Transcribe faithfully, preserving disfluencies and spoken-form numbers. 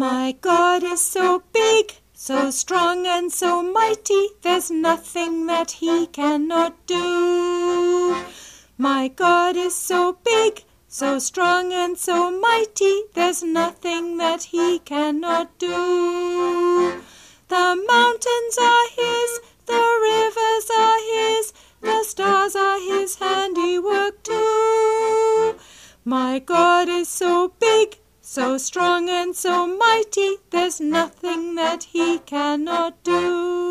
My God is so big, so strong and so mighty, there's nothing that he cannot do. My God is so big, so strong and so mighty, there's nothing that he cannot do. The mountains are his, the rivers are his, the stars are his handiwork too. My God is so big, so strong and so mighty, there's nothing that he cannot do.